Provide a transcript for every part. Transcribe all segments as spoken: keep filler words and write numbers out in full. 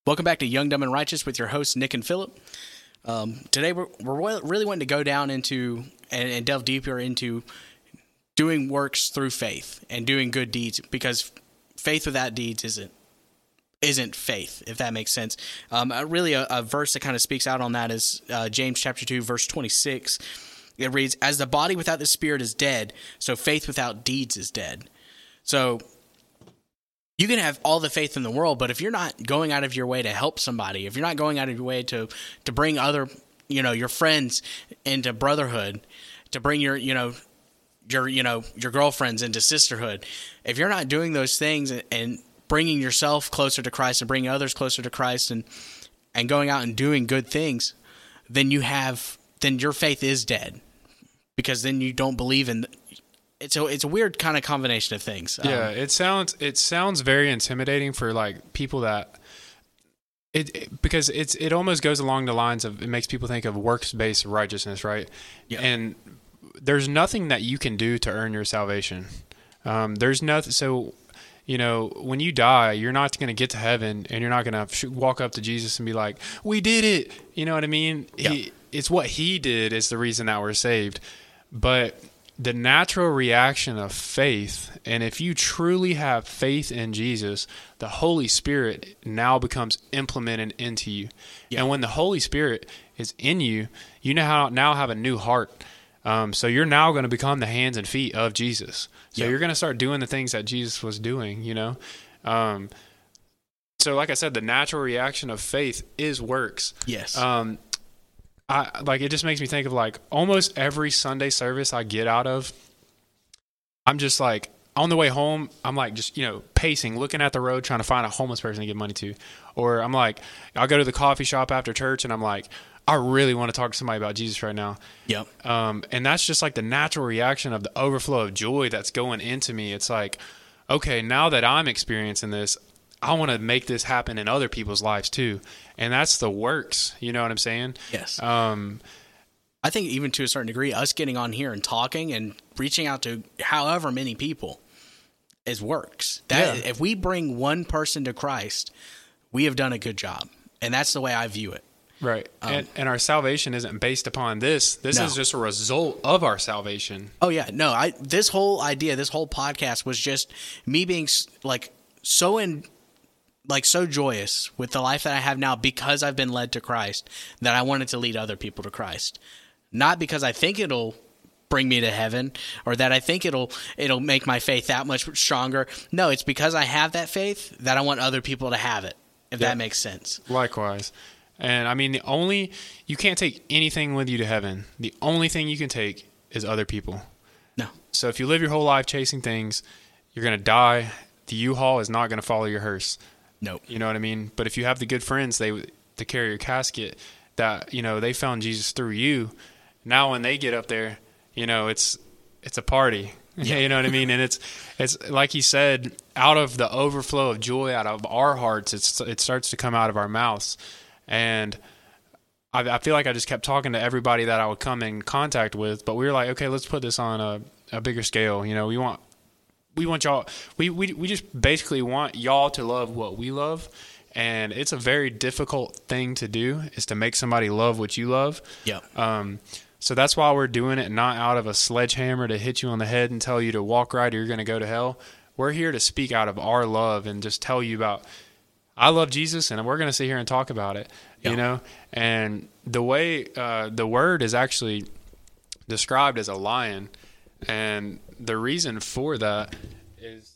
Welcome back to Young, Dumb, and Righteous with your hosts, Nick and Philip. Um, today, we're, we're really wanting to go down into and, and delve deeper into doing works through faith and doing good deeds, because faith without deeds isn't isn't faith, if that makes sense. Um, uh, really, a, a verse that kind of speaks out on that is uh, James chapter two, verse twenty-six. It reads, "As the body without the spirit is dead, so faith without deeds is dead." So you can have all the faith in the world, but if you're not going out of your way to help somebody, if you're not going out of your way to, to bring other, you know, your friends into brotherhood, to bring your, you know, your, you know, your girlfriends into sisterhood, if you're not doing those things and, and bringing yourself closer to Christ and bringing others closer to Christ and, and going out and doing good things, then you have, then your faith is dead, because then you don't believe in. It's a, it's a weird kind of combination of things. Yeah, Um, it sounds it sounds very intimidating for like people that it, it because it's it almost goes along the lines of, it makes people think of works-based righteousness, right? Yeah. And there's nothing that you can do to earn your salvation. Um, there's nothing. So, you know, when you die, you're not going to get to heaven, and you're not going to walk up to Jesus and be like, "We did it." You know what I mean? Yeah. He, it's what he did is the reason that we're saved. But the natural reaction of faith, and if you truly have faith in Jesus, the Holy Spirit now becomes implemented into you. Yeah. And when the Holy Spirit is in you, you now now have a new heart. Um, so you're now going to become the hands and feet of Jesus. So Yeah. you're going to start doing the things that Jesus was doing, you know. Um, so like I said, the natural reaction of faith is works. Yes. Um, I like it just makes me think of like almost every Sunday service I get out of, I'm just like on the way home, I'm like just, you know, pacing, looking at the road, trying to find a homeless person to give money to. Or I'm like, I'll go to the coffee shop after church and I'm like, I really want to talk to somebody about Jesus right now. Yep. Um, and that's just like the natural reaction of the overflow of joy that's going into me. It's like, okay, now that I'm experiencing this, I want to make this happen in other people's lives too. And that's the works. You know what I'm saying? Yes. Um, I think even to a certain degree, us getting on here and talking and reaching out to however many people is works. That Yeah. If we bring one person to Christ, we have done a good job. And that's the way I view it. right. Um, and, and our salvation isn't based upon this. This No. is just a result of our salvation. Oh yeah, no, I this whole idea, this whole podcast was just me being s- like so in like so joyous with the life that I have now, because I've been led to Christ, that I wanted to lead other people to Christ. Not because I think it'll bring me to heaven or that I think it'll it'll make my faith that much stronger. No, it's because I have that faith that I want other people to have it, if Yeah. that makes sense. Likewise. And I mean, the only, you can't take anything with you to heaven. The only thing you can take is other people. No. So if you live your whole life chasing things, you're going to die. The U-Haul is not going to follow your hearse. No. You know what I mean? But if you have the good friends, they to carry your casket, that, you know, they found Jesus through you. Now when they get up there, you know, it's it's a party. Yeah. You know what I mean? And it's it's like he said, out of the overflow of joy out of our hearts, it's it starts to come out of our mouths. And I, I feel like I just kept talking to everybody that I would come in contact with, but we were like, okay, let's put this on a, a bigger scale. You know, we want we want y'all we, we we just basically want y'all to love what we love. And it's a very difficult thing to do, is to make somebody love what you love. Yeah. Um, so that's why we're doing it, not out of a sledgehammer to hit you on the head and tell you to walk right or you're going to go to hell. We're here to speak out of our love and just tell you about, I love Jesus, and we're going to sit here and talk about it, Yeah. you know? And the way uh, the word is actually described as a lion, and the reason for that is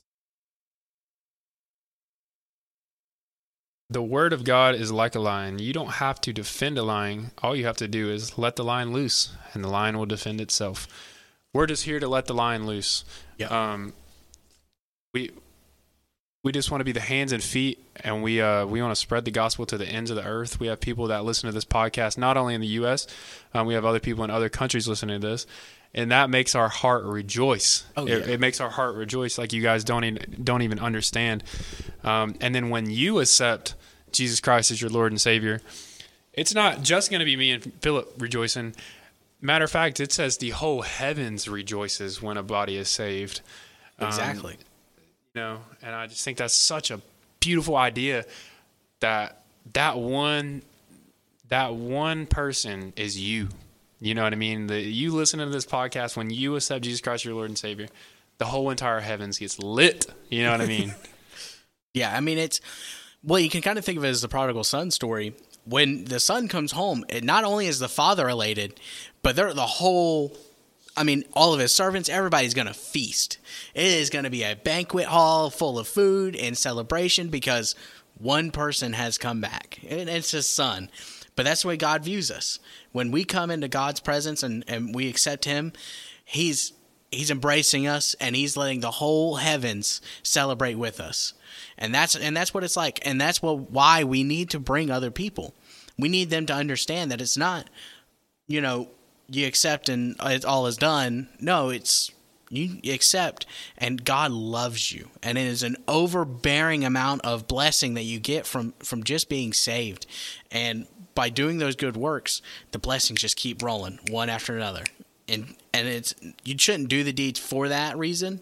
the word of God is like a lion. You don't have to defend a lion. All you have to do is let the lion loose, and the lion will defend itself. We're just here to let the lion loose. Yeah. Um, we we just want to be the hands and feet, and we uh, we want to spread the gospel to the ends of the earth. We have people that listen to this podcast not only in the U S, um, we have other people in other countries listening to this, and that makes our heart rejoice. Oh, it, yeah. it makes our heart rejoice like you guys don't even, don't even understand. Um, and then when you accept Jesus Christ as your Lord and Savior, it's not just going to be me and Philip rejoicing. Matter of fact, it says the whole heavens rejoices when a body is saved. Exactly. Um, you know, and I just think that's such a beautiful idea, that that one, that one person is you. You know what I mean? The, you listen to this podcast, when you accept Jesus Christ, your Lord and Savior, the whole entire heavens gets lit. You know what I mean? Yeah, I mean, it's, well, you can kind of think of it as the prodigal son story. When the son comes home, it not only is the father elated, but they're the whole, I mean, all of his servants, everybody's going to feast. It is going to be a banquet hall full of food and celebration because one person has come back, and it's his son. But that's the way God views us. When we come into God's presence and, and we accept him, he's he's embracing us, and he's letting the whole heavens celebrate with us. And that's and that's what it's like. And that's what why we need to bring other people. We need them to understand that it's not, you know, you accept and it all is done. No, it's you accept and God loves you. And it is an overbearing amount of blessing that you get from, from just being saved. And by doing those good works, the blessings just keep rolling one after another. And and it's you shouldn't do the deeds for that reason,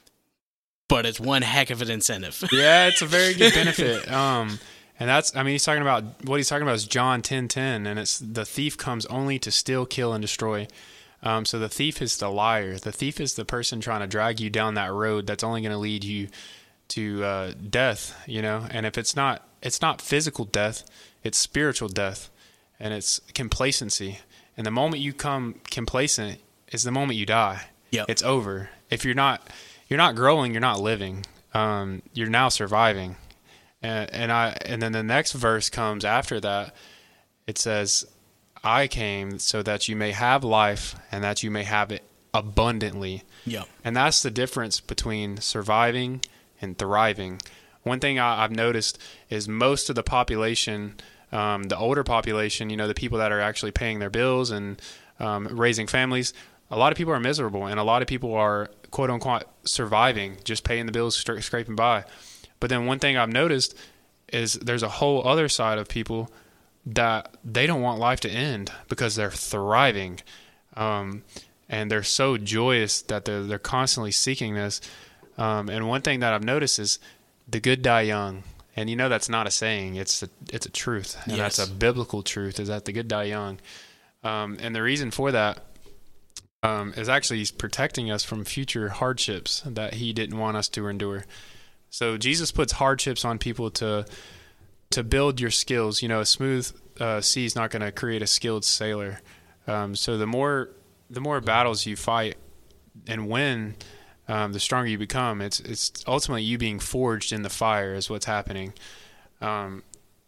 but it's one heck of an incentive. Yeah, it's a very good benefit. Um, and that's, I mean, he's talking about, what he's talking about is John ten ten, and it's the thief comes only to steal, kill, and destroy. Um, so the thief is the liar. The thief is the person trying to drag you down that road that's only going to lead you to uh, death, you know. And if it's not, it's not physical death, it's spiritual death, and it's complacency. And the moment you come complacent is the moment you die. Yep. It's over. If you're not, you're not growing, you're not living. Um, you're now surviving. And, and I, and then the next verse comes after that. It says, I came so that you may have life and that you may have it abundantly. Yeah. And that's the difference between surviving and thriving. One thing I, I've noticed is most of the population, um, the older population, you know, the people that are actually paying their bills and um, raising families, a lot of people are miserable, and a lot of people are, quote unquote, surviving, just paying the bills, stra- scraping by. But then one thing I've noticed is there's a whole other side of people that they don't want life to end because they're thriving. Um, and they're so joyous that they're, they're constantly seeking this. Um, and one thing that I've noticed is the good die young. And you know, that's not a saying, it's a, it's a truth. And yes. That's a biblical truth, is that the good die young. Um, and the reason for that um, is actually he's protecting us from future hardships that he didn't want us to endure. So Jesus puts hardships on people to to build your skills. You know, a smooth uh, sea is not going to create a skilled sailor. Um, so the more the more battles you fight and win, um, the stronger you become. It's it's ultimately you being forged in the fire is what's happening. Um,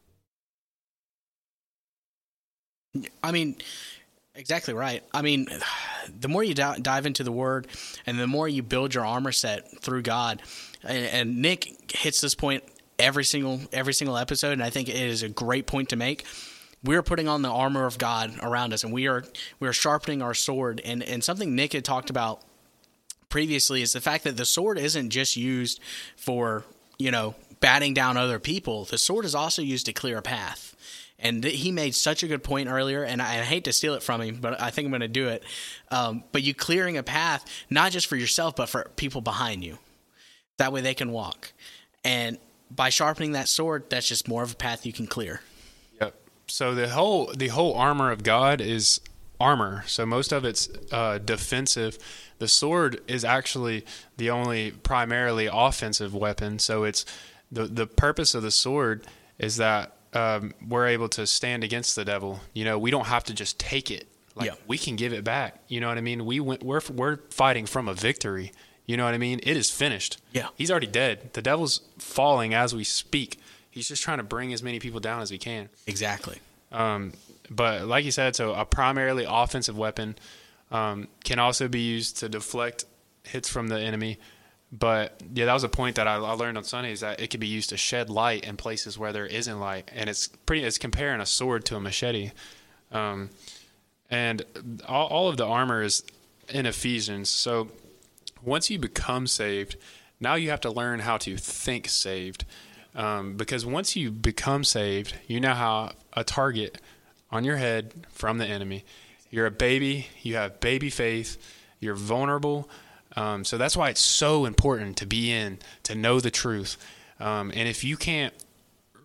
I mean, exactly right. I mean, the more you d- dive into the Word and the more you build your armor set through God, and, and Nick hits this point every single every single episode, and I think it is a great point to make. We're putting on the armor of God around us, and we are we are sharpening our sword. And, and something Nick had talked about previously is the fact that the sword isn't just used for, you know, batting down other people. The sword is also used to clear a path. And he made such a good point earlier, and I, I hate to steal it from him, but I think I'm going to do it. Um, but you clearing a path, not just for yourself, but for people behind you. That way they can walk. And by sharpening that sword, that's just more of a path you can clear. Yep. So the whole the whole armor of God is armor. So most of it's uh, defensive. The sword is actually the only primarily offensive weapon. So it's the the purpose of the sword is that um, we're able to stand against the devil. You know, we don't have to just take it. Like yeah. we can give it back. You know what I mean? We went, we're we're fighting from a victory. You know what I mean? It is finished. Yeah. He's already dead. The devil's falling as we speak. He's just trying to bring as many people down as he can. Exactly. Um, but like you said, so a primarily offensive weapon um, can also be used to deflect hits from the enemy. But yeah, that was a point that I, I learned on Sunday, is that it could be used to shed light in places where there isn't light. And it's pretty, it's comparing a sword to a machete. Um, and all, all of the armor is in Ephesians. So once you become saved, now you have to learn how to think saved. Um, because once you become saved, you now have a target on your head from the enemy. You're a baby. You have baby faith. You're vulnerable. Um, so that's why it's so important to be in, to know the truth. Um, and if you can't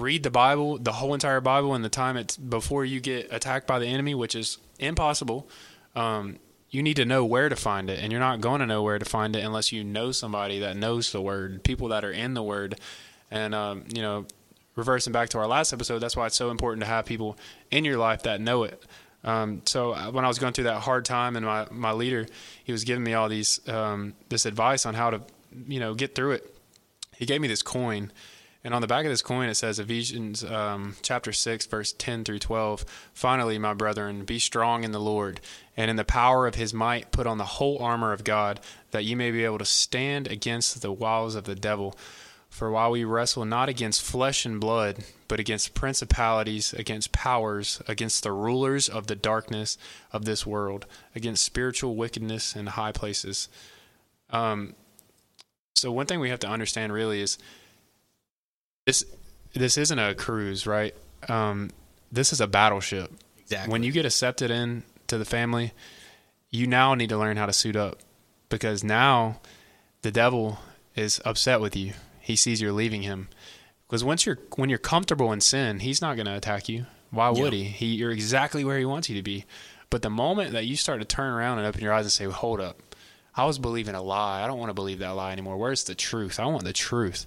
read the Bible, the whole entire Bible, in the time it's before you get attacked by the enemy, which is impossible. Um, you need to know where to find it, and you're not going to know where to find it unless you know somebody that knows the Word, people that are in the Word. And, um, you know, reversing back to our last episode, that's why it's so important to have people in your life that know it. Um, so when I was going through that hard time, and my, my leader, he was giving me all these, um, this advice on how to, you know, get through it. He gave me this coin, and on the back of this coin, it says Ephesians, um, chapter six, verse ten through twelve. Finally, my brethren, be strong in the Lord, and in the power of his might, put on the whole armor of God, that you may be able to stand against the wiles of the devil. For while we wrestle not against flesh and blood, but against principalities, against powers, against the rulers of the darkness of this world, against spiritual wickedness in high places. Um, so one thing we have to understand really is this, this isn't a cruise, right? Um, this is a battleship. Exactly. When you get accepted in to the family, you now need to learn how to suit up, because now the devil is upset with you. He sees you're leaving him, because once you're when you're comfortable in sin, he's not going to attack you. Why would yeah. he? He you're exactly where he wants you to be. But the moment that you start to turn around and open your eyes and say, well, "Hold up, I was believing a lie. I don't want to believe that lie anymore. Where's the truth? I want the truth."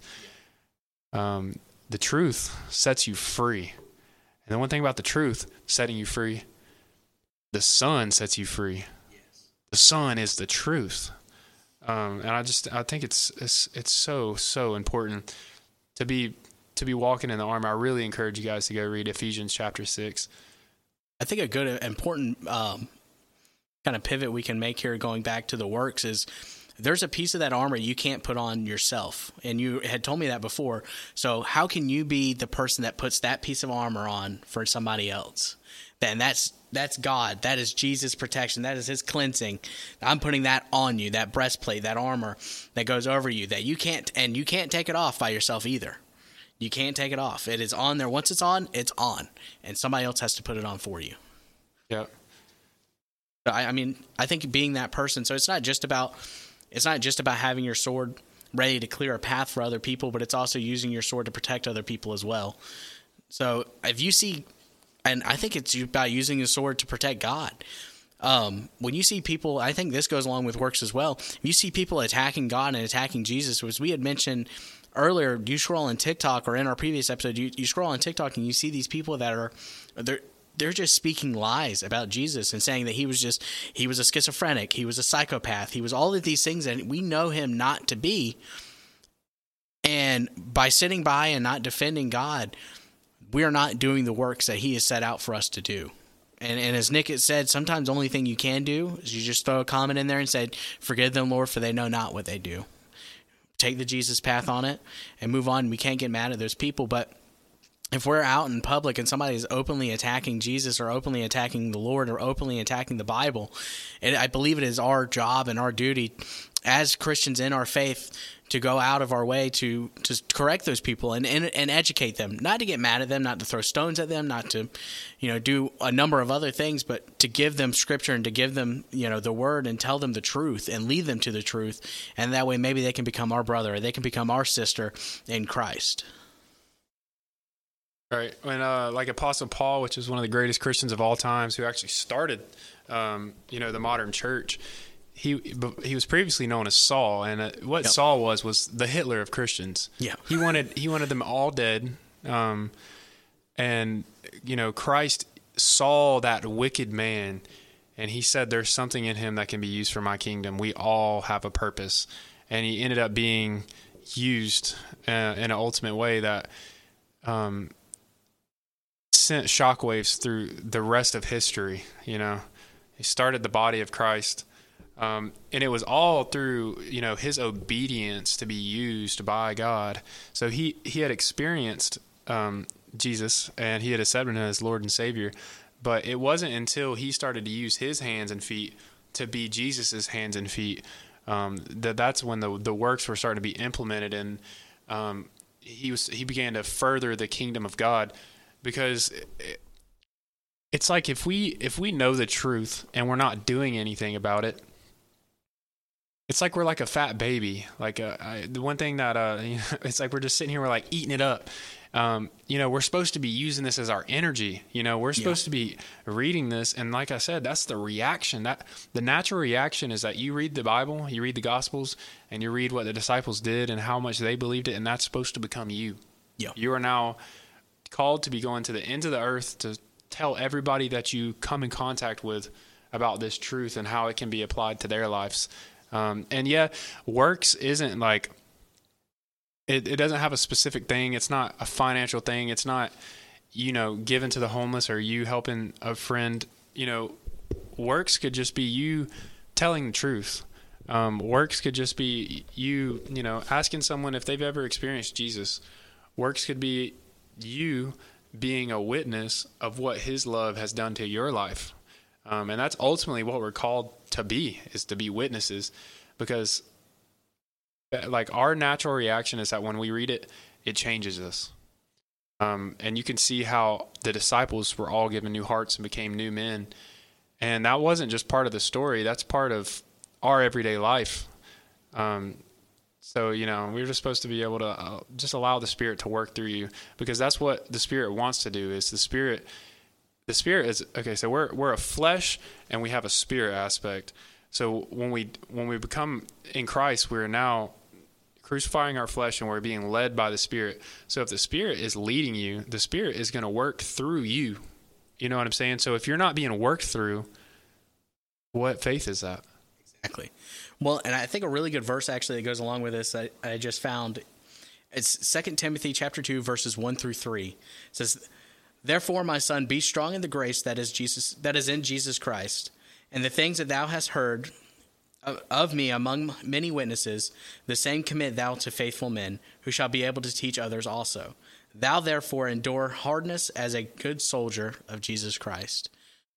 Um, the truth sets you free, and the one thing about the truth setting you free, the Son sets you free. Yes. The Son is the truth. Um, and I just, I think it's, it's, it's so, so important to be, to be walking in the armor. I really encourage you guys to go read Ephesians chapter six. I think a good, important, um, kind of pivot we can make here going back to the works is there's a piece of that armor you can't put on yourself. And you had told me that before. So how can you be the person that puts that piece of armor on for somebody else? And that's, that's God. That is Jesus' protection. That is his cleansing. I'm putting that on you, that breastplate, that armor that goes over you, that you can't, and you can't take it off by yourself either. You can't take it off. It is on there. Once it's on, it's on. And somebody else has to put it on for you. Yeah. I, I mean, I think being that person, so it's not just about, it's not just about having your sword ready to clear a path for other people, but it's also using your sword to protect other people as well. So if you see, and I think it's about using the sword to protect God. Um, when you see people, I think this goes along with works as well. If you see people attacking God and attacking Jesus, as we had mentioned earlier, you scroll on TikTok, or in our previous episode, you, you scroll on TikTok and you see these people that are, they're, they're just speaking lies about Jesus and saying that he was just, he was a schizophrenic, he was a psychopath, he was all of these things that we know him not to be. And by sitting by and not defending God, we are not doing the works that he has set out for us to do. And, and as Nick had said, sometimes the only thing you can do is you just throw a comment in there and say, forgive them, Lord, for they know not what they do. Take the Jesus path on it and move on. We can't get mad at those people, but if we're out in public and somebody is openly attacking Jesus or openly attacking the Lord or openly attacking the Bible, and I believe it is our job and our duty as Christians in our faith to go out of our way to, to correct those people and, and and educate them, not to get mad at them, not to throw stones at them, not to, you know, do a number of other things, but to give them scripture and to give them, you know, the word and tell them the truth and lead them to the truth. And that way maybe they can become our brother or they can become our sister in Christ. Right. When, uh, like Apostle Paul, which is one of the greatest Christians of all times, who actually started, um, you know, the modern church, He he was previously known as Saul, and uh, what yep. Saul was was the Hitler of Christians. Yeah, he wanted he wanted them all dead, um, and you know Christ saw that wicked man, and he said, "There's something in him that can be used for my kingdom. We all have a purpose," and he ended up being used uh, in an ultimate way that um, sent shockwaves through the rest of history. You know, he started the body of Christ. Um, and it was all through, you know, his obedience to be used by God. So he, he had experienced um, Jesus, and he had accepted him as Lord and Savior. But it wasn't until he started to use his hands and feet to be Jesus's hands and feet um, that that's when the the works were starting to be implemented, and um, he was he began to further the kingdom of God. Because it, it's like if we if we know the truth and we're not doing anything about it, it's like we're like a fat baby. Like uh, I, the one thing that uh, you know, it's like we're just sitting here, we're like eating it up, Um, you know, we're supposed to be using this as our energy. You know, we're supposed Yeah. to be reading this. And like I said, that's the reaction. That the natural reaction is that you read the Bible, you read the Gospels, and you read what the disciples did and how much they believed it. And that's supposed to become you. Yeah. You are now called to be going to the end of the earth to tell everybody that you come in contact with about this truth and how it can be applied to their lives. Um, and yeah, works isn't like, It, it doesn't have a specific thing. It's not a financial thing. It's not, you know, giving to the homeless or you helping a friend. You know, works could just be you telling the truth. Um, works could just be you, you know, asking someone if they've ever experienced Jesus. Works could be you being a witness of what his love has done to your life. Um, and that's ultimately what we're called to be, is to be witnesses, because like our natural reaction is that when we read it, it changes us. Um, and you can see how the disciples were all given new hearts and became new men. And that wasn't just part of the story. That's part of our everyday life. Um, so, you know, we're just supposed to be able to uh, just allow the Spirit to work through you, because that's what the Spirit wants to do. Is the Spirit, the Spirit is, okay, so we're, we're a flesh and we have a spirit aspect. So when we, when we become in Christ, we're now crucifying our flesh and we're being led by the Spirit. So if the Spirit is leading you, the Spirit is going to work through you. You know what I'm saying? So if you're not being worked through, what faith is that? Exactly. Well, and I think a really good verse actually that goes along with this, I, I just found, it's Second Timothy chapter two, verses one through three. It says, "Therefore, my son, be strong in the grace that is Jesus, that is in Jesus Christ, and the things that thou hast heard of me among many witnesses, the same commit thou to faithful men, who shall be able to teach others also. Thou therefore endure hardness as a good soldier of Jesus Christ."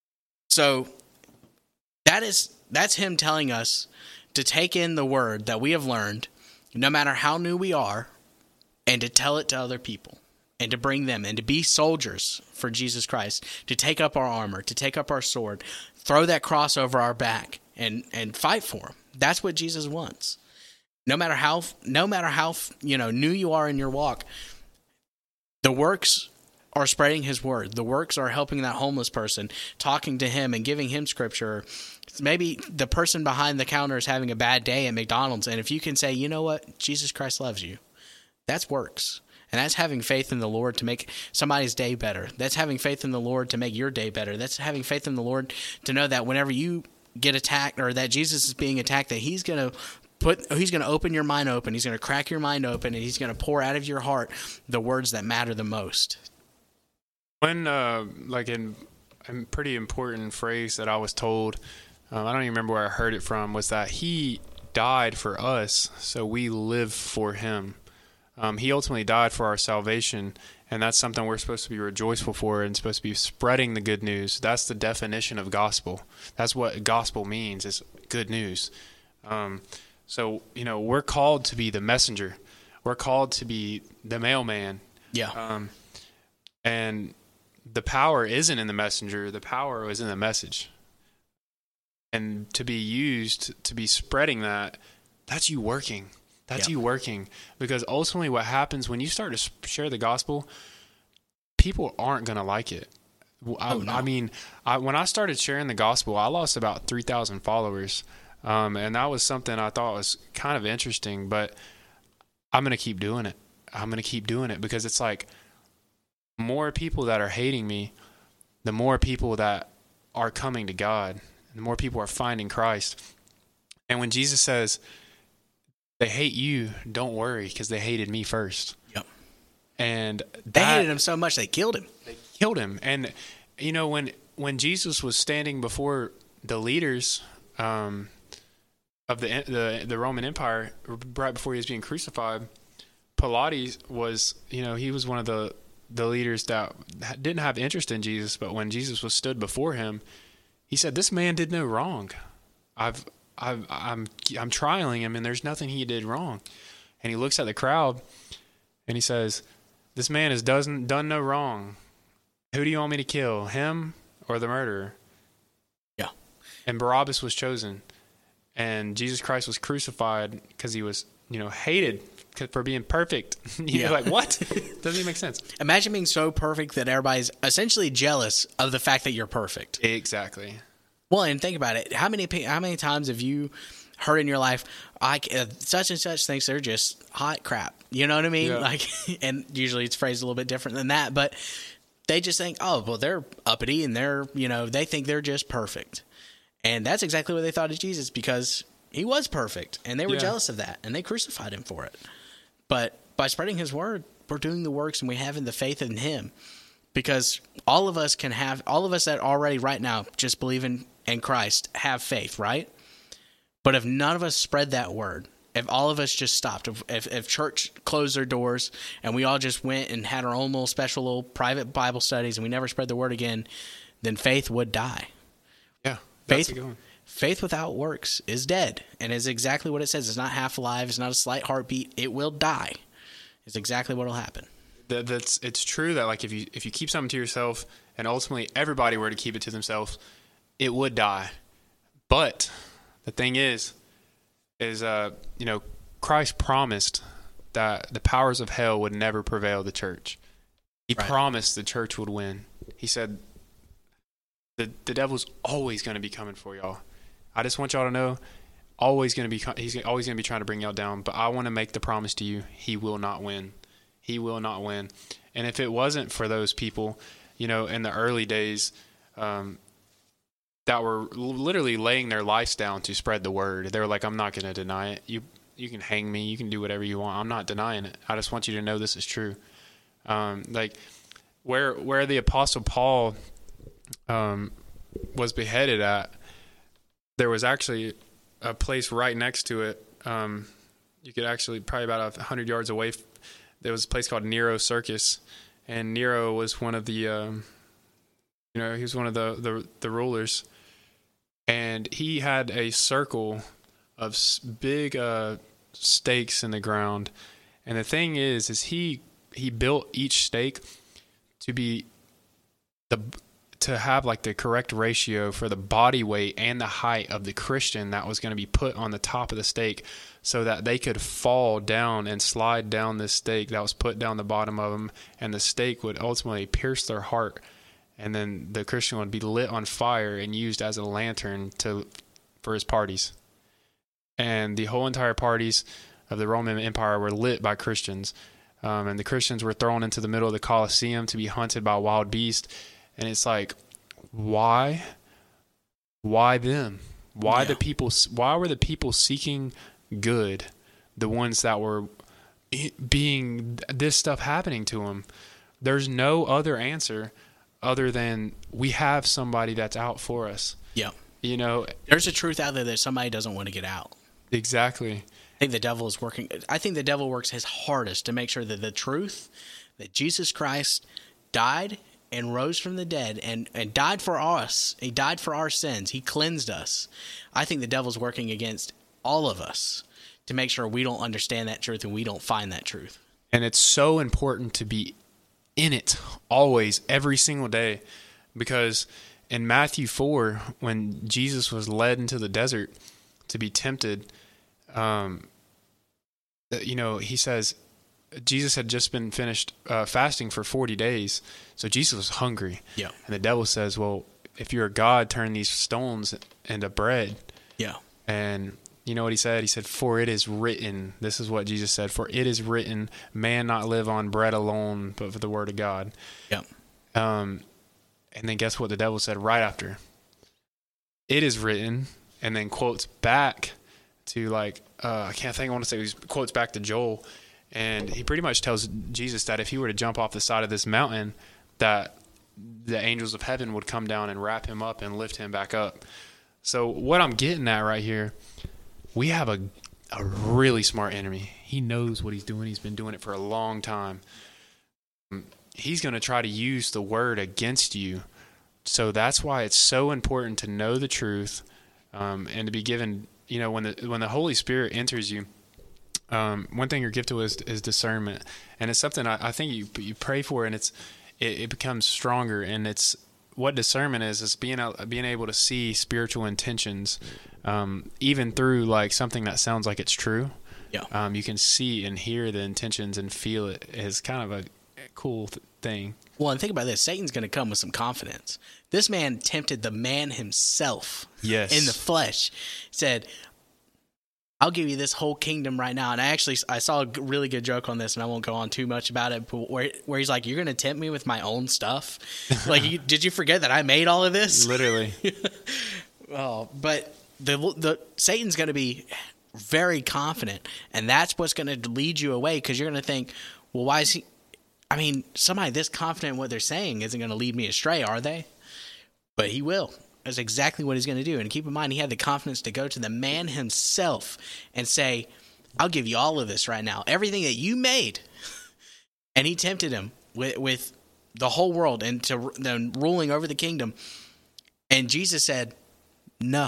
So that is that's him telling us to take in the word that we have learned, no matter how new we are, and to tell it to other people, and to bring them, and to be soldiers for Jesus Christ, to take up our armor, to take up our sword, throw that cross over our back, and and fight for him. That's what Jesus wants. No matter how, no matter how, you know, new you are in your walk, the works are spreading his word. The works are helping that homeless person, talking to him and giving him scripture. Maybe the person behind the counter is having a bad day at McDonald's, and if you can say, you know what, Jesus Christ loves you, that's works. And that's having faith in the Lord to make somebody's day better. That's having faith in the Lord to make your day better. That's having faith in the Lord to know that whenever you get attacked, or that Jesus is being attacked, that he's going to put, he's going to open your mind open. He's going to crack your mind open, and he's going to pour out of your heart the words that matter the most. When, uh, like in a pretty important phrase that I was told, um, I don't even remember where I heard it from, was that he died for us, so we live for him. Um, he ultimately died for our salvation, and that's something we're supposed to be rejoiceful for and supposed to be spreading the good news. That's the definition of gospel. That's what gospel means, is good news. Um, so, you know, we're called to be the messenger. We're called to be the mailman. Yeah. Um, and the power isn't in the messenger. The power is in the message. And to be used, to be spreading that, that's you working. That's Yeah. you working. Because ultimately what happens when you start to share the gospel, people aren't going to like it. I, Oh, no. I mean, I, when I started sharing the gospel, I lost about three thousand followers. Um, and that was something I thought was kind of interesting, but I'm going to keep doing it. I'm going to keep doing it because it's like more people that are hating me, the more people that are coming to God, the more people are finding Christ. And when Jesus says, they hate you, don't worry, because they hated me first. Yep. And They that, hated him so much they killed him. They killed him. And, you know, when when Jesus was standing before the leaders um, of the, the the Roman Empire, right before he was being crucified, Pilates was, you know, he was one of the, the leaders that didn't have interest in Jesus, but when Jesus was stood before him, he said, this man did no wrong. I've I've, I'm I'm trialing him, and there's nothing he did wrong. And he looks at the crowd, and he says, "This man has done done no wrong. Who do you want me to kill, him or the murderer?" Yeah. And Barabbas was chosen, and Jesus Christ was crucified because he was, you know, hated for being perfect. You're Yeah. like, what? Doesn't even make sense. Imagine being so perfect that everybody's essentially jealous of the fact that you're perfect. Exactly. Well, and think about it. How many pe- how many times have you heard in your life, I c- uh, such and such thinks they're just hot crap? You know what I mean? Yeah. Like, and usually it's phrased a little bit different than that, but they just think, oh, well, they're uppity and they're, you know, they think they're just perfect. And that's exactly what they thought of Jesus, because he was perfect and they were Yeah. jealous of that and they crucified him for it. But by spreading his word, we're doing the works and we have in the faith in him, because all of us can have, all of us that already right now just believe in, in Christ have faith, right? But if none of us spread that word, if all of us just stopped, if, if if church closed their doors and we all just went and had our own little special little private Bible studies and we never spread the word again, then faith would die. Yeah. That's Faith, a good one. faith without works is dead, and is exactly what it says. It's not half alive. It's not a slight heartbeat. It will die. It's exactly what will happen. That, that's it's true that like if you if you keep something to yourself and ultimately everybody were to keep it to themselves, it would die. But the thing is, is uh you know, Christ promised that the powers of hell would never prevail the church. He Right. promised the church would win. He said the the devil's always going to be coming for y'all. I just want y'all to know, always going to be he's always going to be trying to bring y'all down. But I want to make the promise to you: he will not win. He will not win. And if it wasn't for those people, you know, in the early days, um, that were literally laying their lives down to spread the word, they were like, "I'm not going to deny it. You you can hang me. You can do whatever you want. I'm not denying it. I just want you to know this is true." Um, like where where the Apostle Paul um, was beheaded at, there was actually a place right next to it. Um, you could actually probably about a hundred yards away. There was a place called Nero Circus, and Nero was one of the, um, you know, he was one of the, the, the rulers, and he had a circle of s- big uh, stakes in the ground. And the thing is, is he he built each stake to be the to have like the correct ratio for the body weight and the height of the Christian that was going to be put on the top of the stake, so that they could fall down and slide down this stake that was put down the bottom of them, and the stake would ultimately pierce their heart, and then the Christian would be lit on fire and used as a lantern to for his parties. And the whole entire parties of the Roman Empire were lit by Christians, um, and the Christians were thrown into the middle of the Colosseum to be hunted by wild beasts. And it's like, why, why them? Why Yeah. the people? Why were the people seeking good, the ones that were being this stuff happening to them? There's no other answer other than we have somebody that's out for us. Yeah. You know, There's a truth out there that somebody doesn't want to get out. exactly. I think the devil is working. I think the devil works his hardest to make sure that the truth that Jesus Christ died and rose from the dead and, and died for us. He died for our sins. He cleansed us. I think the devil's working against all of us to make sure we don't understand that truth and we don't find that truth. And it's so important to be in it always, every single day, because in Matthew four, when Jesus was led into the desert to be tempted, um, you know, he says, Jesus had just been finished uh, fasting for forty days. So Jesus was hungry. Yeah. And the devil says, well, if you're a God, turn these stones into bread. Yeah. And you know what he said? He said, for it is written. This is what Jesus said. For it is written, man not live on bread alone, but for the word of God. Yeah. Um, and then guess what the devil said right after? It is written, and then quotes back to like, uh, I can't think, I want to say he quotes back to Joel. And he pretty much tells Jesus that if he were to jump off the side of this mountain, that the angels of heaven would come down and wrap him up and lift him back up. So what I'm getting at right here, we have a a really smart enemy. He knows what he's doing. He's been doing it for a long time. He's going to try to use the word against you. So that's why it's so important to know the truth, um, and to be given, you know, when the when the Holy Spirit enters you, um, one thing you're gifted with is, is discernment. And it's something I, I think you you pray for, and it's it, it becomes stronger. And it's what discernment is, is being out, being able to see spiritual intentions, um, even through like something that sounds like it's true. Yeah. Um, you can see and hear the intentions and feel it. Is kind of a cool th- thing. Well, and think about this. Satan's going to come with some confidence. This man tempted the man himself. Yes. In the flesh. Said, I'll give you this whole kingdom right now. And I actually, I saw a really good joke on this, and I won't go on too much about it, but where, where he's like, you're going to tempt me with my own stuff? Like, you, did you forget that I made all of this? Literally. Oh, but the the Satan's going to be very confident, and that's what's going to lead you away, because you're going to think, well, why is he... I mean, somebody this confident in what they're saying isn't going to lead me astray, are they? But he will. That's exactly what he's going to do. And keep in mind, he had the confidence to go to the man himself and say, I'll give you all of this right now, everything that you made. And he tempted him with, with the whole world and to then ruling over the kingdom. And Jesus said, no.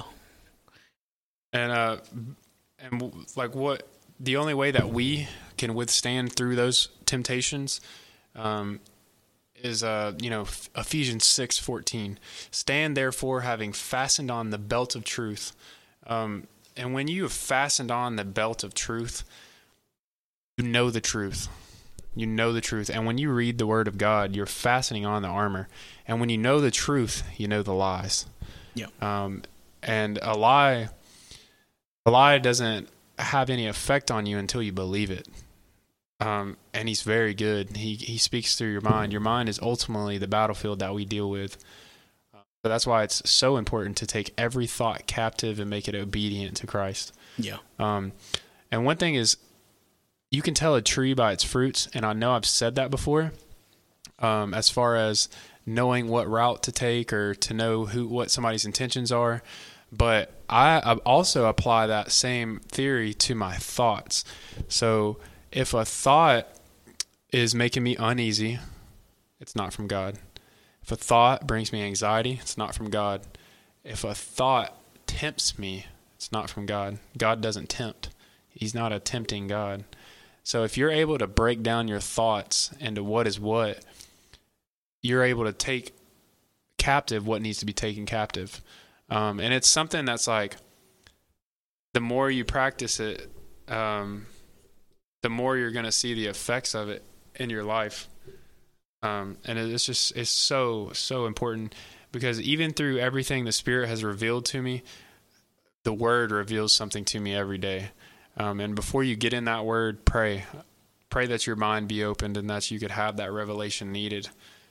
And uh, and like what the only way that we can withstand through those temptations um, is uh you know Ephesians six fourteen. Stand therefore, having fastened on the belt of truth. Um, and when you have fastened on the belt of truth, you know the truth. You know the truth. And when you read the word of God, you're fastening on the armor. And when you know the truth, you know the lies. Yeah. Um, and a lie, a lie doesn't have any effect on you until you believe it. Um, and he's very good. He he speaks through your mind. Your mind is ultimately the battlefield that we deal with. Uh, so that's why it's so important to take every thought captive and make it obedient to Christ. Yeah. Um, and one thing is, you can tell a tree by its fruits, and I know I've said that before. Um, as far as knowing what route to take or to know who what somebody's intentions are, but I, I also apply that same theory to my thoughts. So if a thought is making me uneasy, it's not from God. If a thought brings me anxiety, it's not from God. If a thought tempts me, it's not from God. God doesn't tempt. He's not a tempting God. So if you're able to break down your thoughts into what is what, you're able to take captive what needs to be taken captive. Um, and it's something that's like, the more you practice it, um, the more you're going to see the effects of it in your life. Um, and it's just, it's so, so important, because even through everything the Spirit has revealed to me, the Word reveals something to me every day. Um, and before you get in that Word, pray. Pray that your mind be opened and that you could have that revelation needed.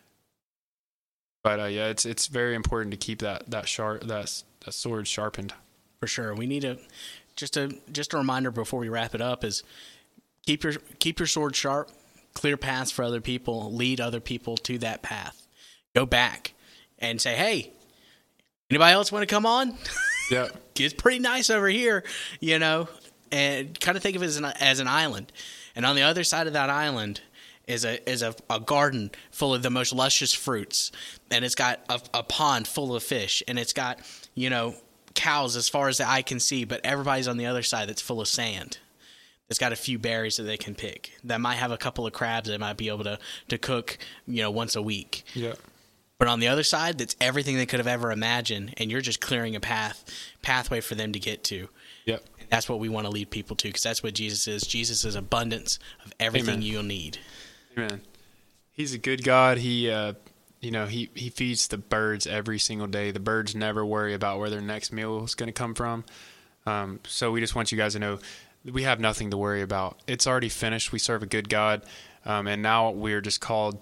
But uh, yeah, it's it's very important to keep that that sharp that that sword sharpened. For sure, we need a just a just a reminder before we wrap it up is keep your keep your sword sharp, clear paths for other people, lead other people to that path. Go back and say, hey, anybody else want to come on? Yeah, It's pretty nice over here, you know. And kind of think of it as an as an island, and on the other side of that island is a is a, a garden full of the most luscious fruits, and it's got a, a pond full of fish, and it's got, you know, cows as far as the eye can see, but everybody's on the other side that's full of sand. It's got a few berries that they can pick. That might have a couple of crabs they might be able to, to cook, you know, once a week. Yeah. But on the other side, that's everything they could have ever imagined, and you're just clearing a path pathway for them to get to. Yep. And that's what we want to lead people to, because that's what Jesus is. Jesus is abundance of everything Amen. you'll need. Amen. He's a good God. He, uh, you know, he, he feeds the birds every single day. The birds never worry about where their next meal is going to come from. Um, so we just want you guys to know we have nothing to worry about. It's already finished. We serve a good God. Um, and now we're just called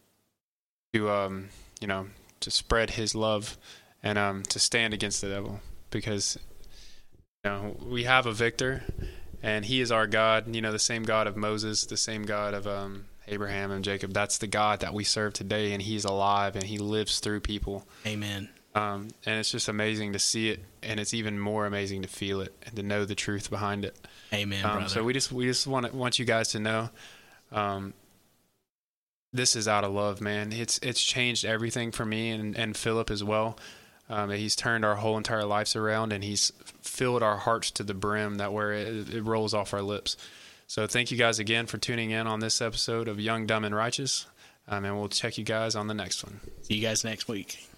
to, um, you know, to spread his love and um, to stand against the devil, because, you know, we have a victor, and he is our God, you know, the same God of Moses, the same God of um, Abraham and Jacob. That's the God that we serve today, and he's alive, and he lives through people. Amen. Um, and it's just amazing to see it, and it's even more amazing to feel it and to know the truth behind it. Amen, um, brother. So we just we just want want you guys to know, um, this is out of love, man. It's it's changed everything for me and, and Philip as well. Um, he's turned our whole entire lives around, and he's filled our hearts to the brim, that where it, it rolls off our lips. So thank you guys again for tuning in on this episode of Young, Dumb, and Righteous, um, and we'll check you guys on the next one. See you guys next week.